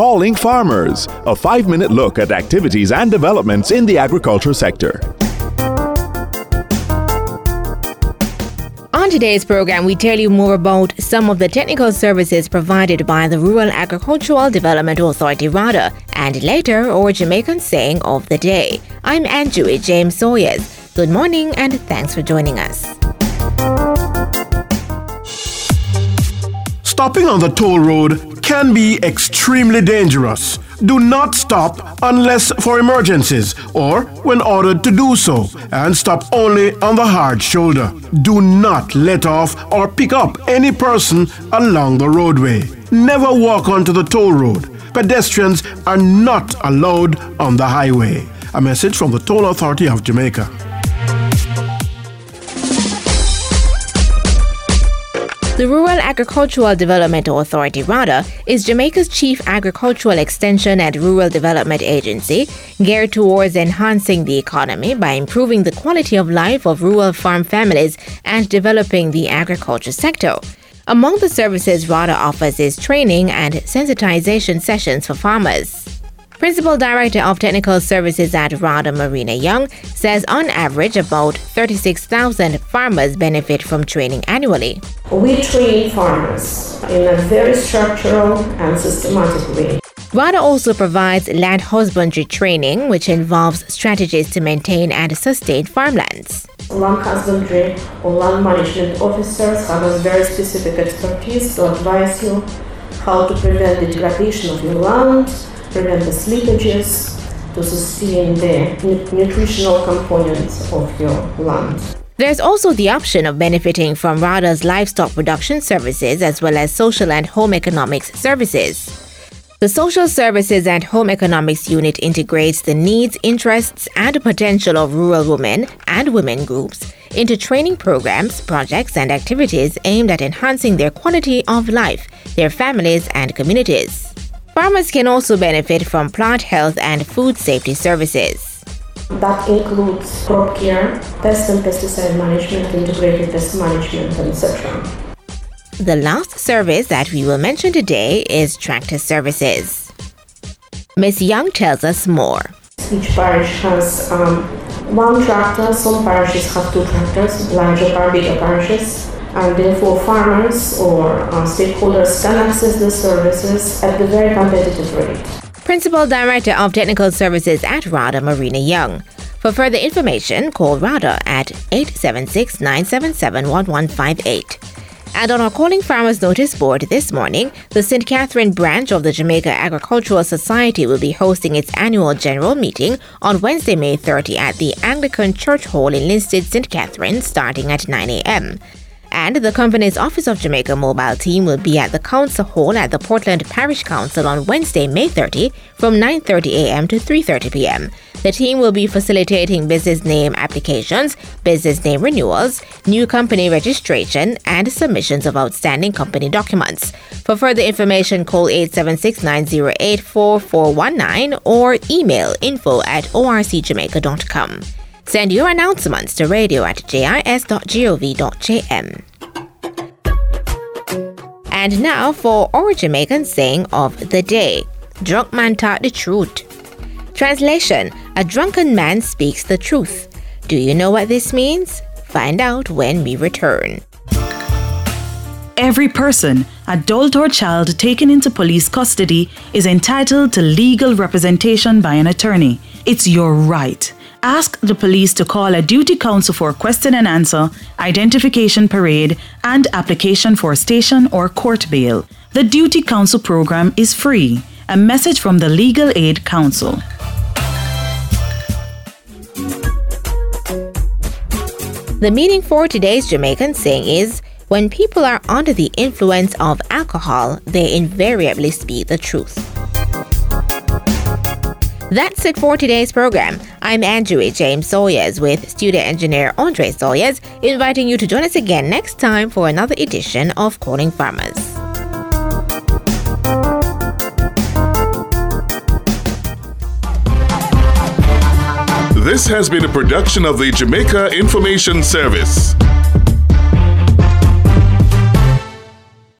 Calling Farmers, a 5-minute look at activities and developments in the agriculture sector. On today's program, we tell you more about some of the technical services provided by the Rural Agricultural Development Authority, RADA, and later, our Jamaican saying of the day. I'm Andrew James Sawyers. Good morning and thanks for joining us. Stopping on the toll road can be extremely dangerous. Do not stop unless for emergencies or when ordered to do so, and stop only on the hard shoulder. Do not let off or pick up any person along the roadway. Never walk onto the toll road. Pedestrians are not allowed on the highway. A message from the Toll Authority of Jamaica. The Rural Agricultural Development Authority, RADA, is Jamaica's chief agricultural extension and rural development agency geared towards enhancing the economy by improving the quality of life of rural farm families and developing the agriculture sector. Among the services RADA offers is training and sensitization sessions for farmers. Principal Director of Technical Services at RADA, Marina Young, says on average about 36,000 farmers benefit from training annually. We train farmers in a very structural and systematic way. RADA also provides land husbandry training, which involves strategies to maintain and sustain farmlands. Land husbandry or land management officers have a very specific expertise to advise you how to prevent the degradation of your land, prevent the slippages, to sustain the nutritional components of your land. There's also the option of benefiting from RADA's livestock production services as well as social and home economics services. The Social Services and Home Economics Unit integrates the needs, interests, and potential of rural women and women groups into training programs, projects, and activities aimed at enhancing their quality of life, their families, and communities. Farmers can also benefit from plant health and food safety services. That includes crop care, pest and pesticide management, integrated pest management, etc. The last service that we will mention today is tractor services. Ms. Young tells us more. Each parish has one tractor. Some parishes have two tractors, bigger parishes. And therefore farmers or stakeholders can access the services at the very competitive rate. Principal Director of Technical Services at RADA, Marina Young. For further information, call RADA at 876-977-1158. And on our Calling Farmers notice board this morning, the St. Catherine branch of the Jamaica Agricultural Society will be hosting its annual general meeting on Wednesday, May 30 at the Anglican Church Hall in Linstead, St. Catherine, starting at 9 a.m. And the company's Office of Jamaica mobile team will be at the Council Hall at the Portland Parish Council on Wednesday, May 30 from 9:30 a.m. to 3:30 p.m. The team will be facilitating business name applications, business name renewals, new company registration, and submissions of outstanding company documents. For further information, call 876-908-4419 or email info@orcjamaica.com. Send your announcements to radio@jis.gov.jm. And now for our Jamaican saying of the day. Drunk man taught the truth. Translation: a drunken man speaks the truth. Do you know what this means? Find out when we return. Every person, adult or child taken into police custody is entitled to legal representation by an attorney. It's your right. Ask the police to call a duty counsel for question and answer, identification parade, and application for station or court bail. The Duty Counsel program is free. A message from the Legal Aid Council. The meaning for today's Jamaican saying is, when people are under the influence of alcohol, they invariably speak the truth. That's it for today's program. I'm Andrew James Sawyers with studio engineer Andre Sawyers, inviting you to join us again next time for another edition of Calling Farmers. This has been a production of the Jamaica Information Service.